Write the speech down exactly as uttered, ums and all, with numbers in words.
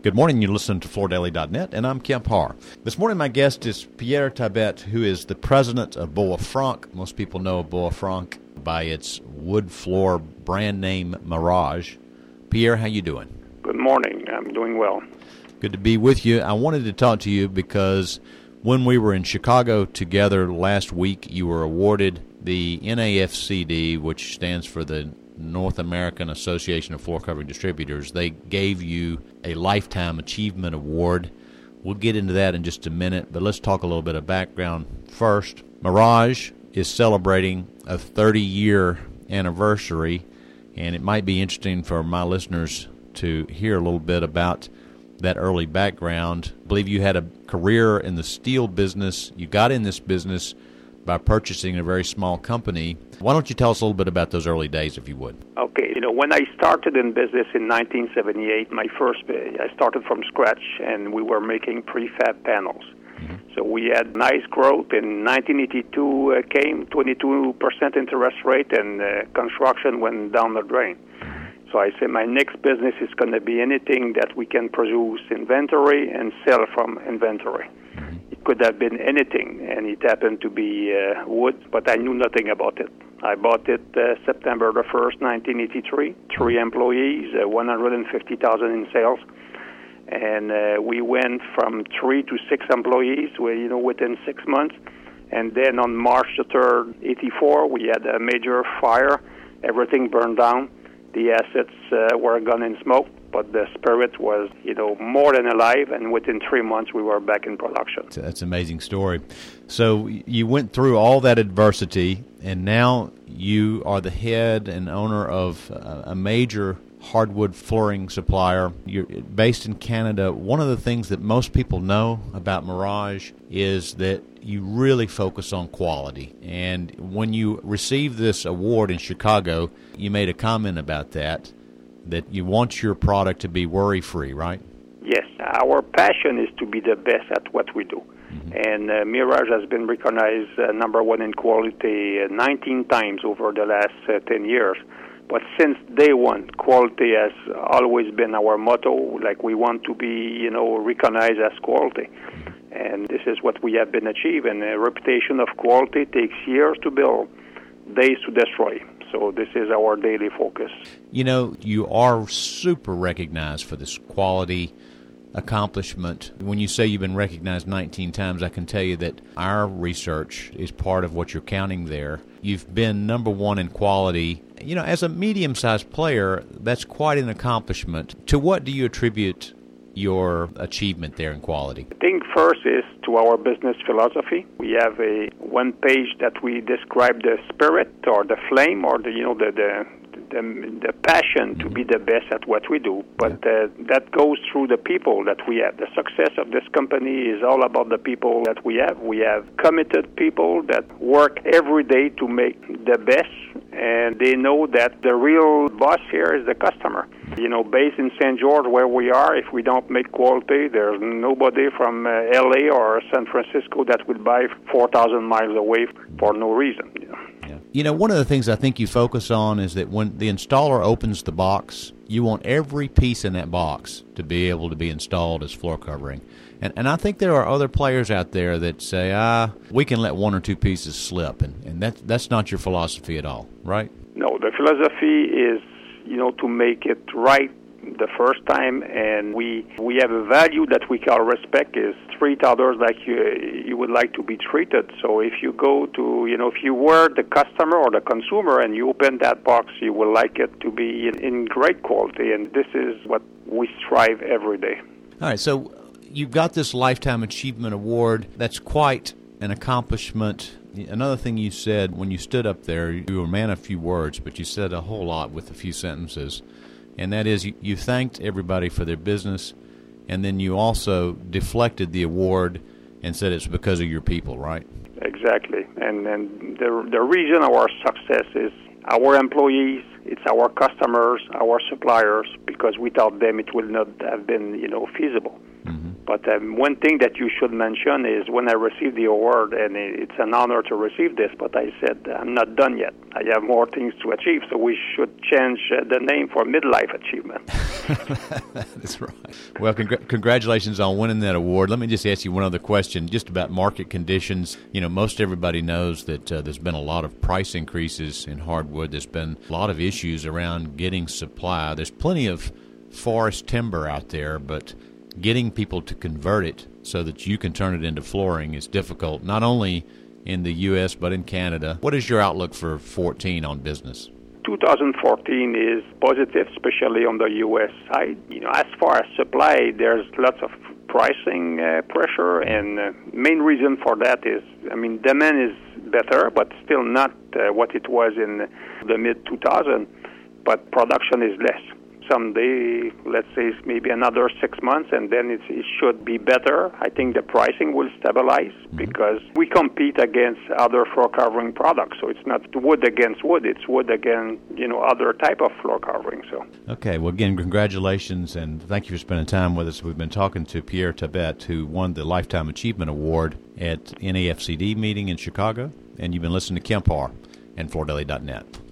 Good morning. You listen to floor daily dot net, and I'm Kemp Harr. This morning, my guest is Pierre Tabet, who is the president of Bois-Franc. Most people know Bois-Franc by its wood floor brand name Mirage. Pierre, how you doing? Good morning. I'm doing well. Good to be with you. I wanted to talk to you because when we were in Chicago together last week, you were awarded the N A F C D, which stands for the North American Association of Floor Covering Distributors. They gave you a Lifetime Achievement Award. We'll get into that in just a minute, but let's talk a little bit of background first. Mirage is celebrating a thirty-year anniversary, and it might be interesting for my listeners to hear a little bit about that early background. I believe you had a career in the steel business. You got in this business by purchasing a very small company. Why don't you tell us a little bit about those early days, if you would? Okay. You know, when I started in business in nineteen seventy-eight, my first, I started from scratch, and we were making prefab panels. Mm-hmm. So we had nice growth. In nineteen eighty-two uh, came twenty-two percent interest rate, and uh, construction went down the drain. So I said my next business is going to be anything that we can produce inventory and sell from inventory. Mm-hmm. It could have been anything, and it happened to be uh, wood, but I knew nothing about it. I bought it uh, September the first, nineteen eighty-three, three employees, uh, one hundred fifty thousand in sales, and uh, we went from three to six employees, you know, within six months. And then on March the third, eighty-four, we had a major fire. Everything burned down. The assets uh, were gone in smoke, but the spirit was, you know, more than alive, and within three months we were back in production. That's an amazing story. So you went through all that adversity, and now you are the head and owner of a major hardwood flooring supplier. You're based in Canada. One of the things that most people know about Mirage is that you really focus on quality. And when you received this award in Chicago, you made a comment about that, that you want your product to be worry-free, right? Yes. Our passion is to be the best at what we do. Mm-hmm. And uh, Mirage has been recognized uh, number one in quality uh, nineteen times over the last uh, ten years. But since day one, quality has always been our motto. Like, we want to be, you know, recognized as quality. And this is what we have been achieving. A reputation of quality takes years to build, days to destroy. So this is our daily focus. You know, you are super recognized for this quality accomplishment. When you say you've been recognized nineteen times, I can tell you that our research is part of what you're counting there. You've been number one in quality. You know, as a medium-sized player, that's quite an accomplishment. To what do you attribute your achievement there in quality? I think first is to our business philosophy. We have a one page that we describe the spirit or the flame or the, you know, the the the, the passion to be the best at what we do. But uh, that goes through the people that we have. The success of this company is all about the people that we have. We have committed people that work every day to make the best, and they know that the real boss here is the customer. You know, based in Saint George, where we are, if we don't make quality, there's nobody from uh, L A or San Francisco that would buy four thousand miles away for no reason. You know. Yeah. You know, one of the things I think you focus on is that when the installer opens the box, you want every piece in that box to be able to be installed as floor covering. And and I think there are other players out there that say, ah, we can let one or two pieces slip, and, and that, that's not your philosophy at all, right? No, the philosophy is, you know, to make it right the first time, and we we have a value that we call respect, is treat others like you you would like to be treated. So if you go to, you know, if you were the customer or the consumer and you open that box, you will like it to be in, in great quality, and this is what we strive every day. All right, so you've got this Lifetime Achievement Award. That's quite an accomplishment. Another thing you said when you stood up there, you were a man of few words, but you said a whole lot with a few sentences. And that is, you, you thanked everybody for their business, and then you also deflected the award and said it's because of your people, right? Exactly. And, and the, the reason of our success is our employees, it's our customers, our suppliers, because without them it would not have been, you know, feasible. Mm-hmm. But um, one thing that you should mention is when I received the award, and it's an honor to receive this, but I said, I'm not done yet. I have more things to achieve, so we should change uh, the name for Midlife Achievement. That's right. Well, congr- congratulations on winning that award. Let me just ask you one other question, just about market conditions. You know, most everybody knows that uh, there's been a lot of price increases in hardwood. There's been a lot of issues around getting supply. There's plenty of forest timber out there, but getting people to convert it so that you can turn it into flooring is difficult, not only in the U S but in Canada. What is your outlook for fourteen on business? twenty fourteen is positive, especially on the U S side. You know, as far as supply, there's lots of pricing uh, pressure, and uh, main reason for that is, I mean, demand is better, but still not uh, what it was in the mid two thousands, but production is less. Someday, let's say maybe another six months, and then it's, it should be better. I think the pricing will stabilize mm-hmm. because we compete against other floor covering products. So it's not wood against wood; it's wood against, you know, other type of floor covering. So okay, well, again, congratulations, and thank you for spending time with us. We've been talking to Pierre Tabet, who won the Lifetime Achievement Award at N A F C D meeting in Chicago, and you've been listening to Kemp Harr and Floor Daily dot net.